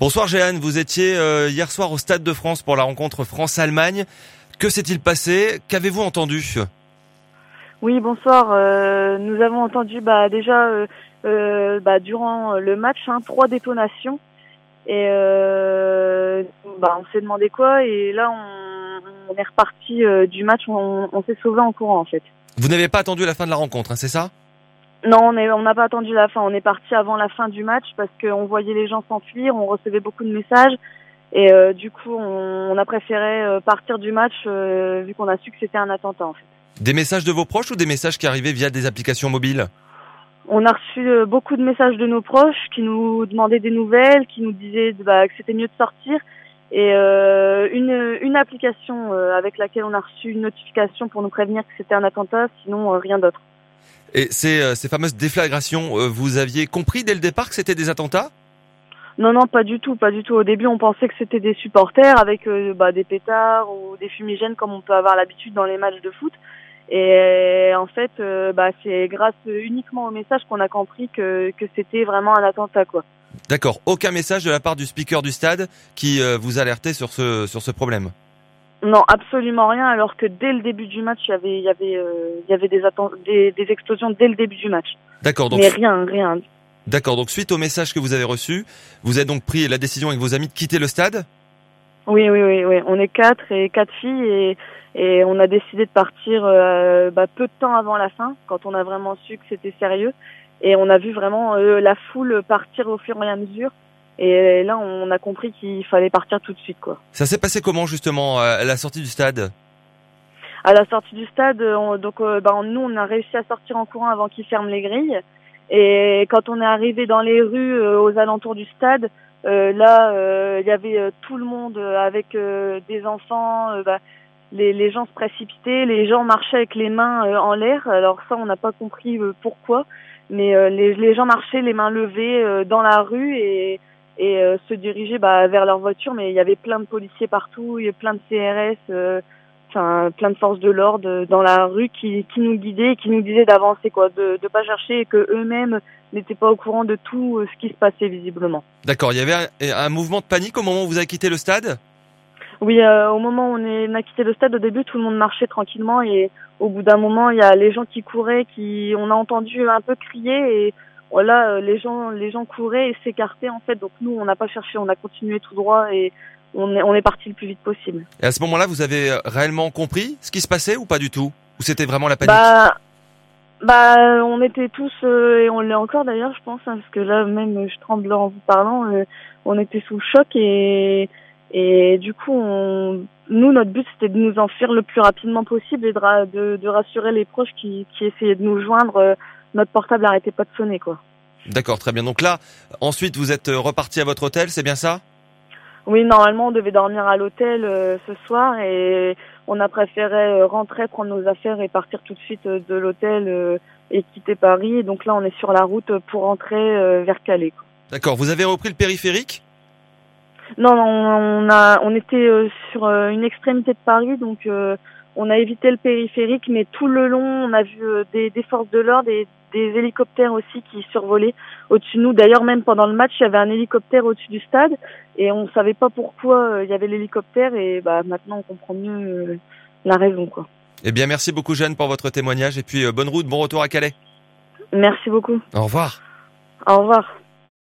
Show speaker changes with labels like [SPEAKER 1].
[SPEAKER 1] Bonsoir Jeanne, vous étiez hier soir au Stade de France pour la rencontre France-Allemagne. Que s'est-il passé? Qu'avez-vous entendu?
[SPEAKER 2] Oui, bonsoir. Nous avons entendu déjà durant le match 3 détonations et on s'est demandé quoi et là on est reparti du match. On s'est sauvé en courant en fait.
[SPEAKER 1] Vous n'avez pas attendu la fin de la rencontre, c'est ça?
[SPEAKER 2] Non, on n'a pas attendu la fin. On est parti avant la fin du match parce qu'on voyait les gens s'enfuir, on recevait beaucoup de messages et du coup on a préféré partir du match vu qu'on a su que c'était un attentat en fait.
[SPEAKER 1] Des messages de vos proches ou des messages qui arrivaient via des applications mobiles?
[SPEAKER 2] On a reçu beaucoup de messages de nos proches qui nous demandaient des nouvelles, qui nous disaient que c'était mieux de sortir. Et une application avec laquelle on a reçu une notification pour nous prévenir que c'était un attentat, sinon rien d'autre.
[SPEAKER 1] Et ces fameuses déflagrations, vous aviez compris dès le départ que c'était des attentats?
[SPEAKER 2] Non, pas du tout. Au début, on pensait que c'était des supporters avec des pétards ou des fumigènes comme on peut avoir l'habitude dans les matchs de foot. Et en fait, c'est grâce uniquement au message qu'on a compris que c'était vraiment un attentat, quoi.
[SPEAKER 1] D'accord. Aucun message de la part du speaker du stade qui vous alertait sur ce problème?
[SPEAKER 2] Non, absolument rien. Alors que dès le début du match, il y avait des explosions dès le début du match.
[SPEAKER 1] D'accord. Donc
[SPEAKER 2] mais rien.
[SPEAKER 1] D'accord. Donc suite au message que vous avez reçu, vous avez donc pris la décision avec vos amis de quitter le stade?
[SPEAKER 2] Oui. On est 4 filles et on a décidé de partir peu de temps avant la fin, quand on a vraiment su que c'était sérieux. Et on a vu vraiment la foule partir au fur et à mesure. Et là, on a compris qu'il fallait partir tout de suite, quoi.
[SPEAKER 1] Ça s'est passé comment justement à la sortie du stade?
[SPEAKER 2] À la sortie du stade, nous, on a réussi à sortir en courant avant qu'ils ferment les grilles. Et quand on est arrivé dans les rues aux alentours du stade, il y avait tout le monde avec des enfants. Les gens se précipitaient, les gens marchaient avec les mains en l'air. Alors ça, on n'a pas compris pourquoi, mais les gens marchaient les mains levées dans la rue et se dirigeaient vers leur voiture. Mais il y avait plein de policiers partout, il y avait plein de CRS, plein de forces de l'ordre dans la rue qui nous guidaient et qui nous disaient d'avancer, quoi, de pas chercher et que eux-mêmes n'étaient pas au courant de tout ce qui se passait visiblement.
[SPEAKER 1] D'accord. Il y avait un mouvement de panique au moment où vous avez quitté le stade?
[SPEAKER 2] Oui, au moment où on a quitté le stade, au début, tout le monde marchait tranquillement et au bout d'un moment, il y a les gens qui couraient, on a entendu un peu crier et voilà, les gens couraient et s'écartaient en fait. Donc nous, on n'a pas cherché, on a continué tout droit et on est parti le plus vite possible.
[SPEAKER 1] Et à ce moment-là, vous avez réellement compris ce qui se passait ou pas du tout? Ou c'était vraiment la panique?
[SPEAKER 2] On était tous, et on l'est encore d'ailleurs, je pense, parce que là, même, je tremble en vous parlant, on était sous le choc et du coup, nous, notre but, c'était de nous enfuir le plus rapidement possible et de rassurer les proches qui essayaient de nous joindre. Notre portable n'arrêtait pas de sonner, quoi.
[SPEAKER 1] D'accord, très bien. Donc là, ensuite, vous êtes reparti à votre hôtel, c'est bien ça?
[SPEAKER 2] Oui, normalement, on devait dormir à l'hôtel ce soir et on a préféré rentrer, prendre nos affaires et partir tout de suite de l'hôtel et quitter Paris. Et donc là, on est sur la route pour rentrer vers Calais, quoi.
[SPEAKER 1] D'accord. Vous avez repris le périphérique?
[SPEAKER 2] Non, on était sur une extrémité de Paris, donc on a évité le périphérique, mais tout le long, on a vu des forces de l'ordre et des hélicoptères aussi qui survolaient au-dessus de nous. D'ailleurs, même pendant le match, il y avait un hélicoptère au-dessus du stade et on savait pas pourquoi il y avait l'hélicoptère et maintenant on comprend mieux la raison, quoi.
[SPEAKER 1] Eh bien, merci beaucoup Jeanne pour votre témoignage et puis bonne route, bon retour à Calais.
[SPEAKER 2] Merci beaucoup.
[SPEAKER 1] Au revoir.
[SPEAKER 2] Au revoir.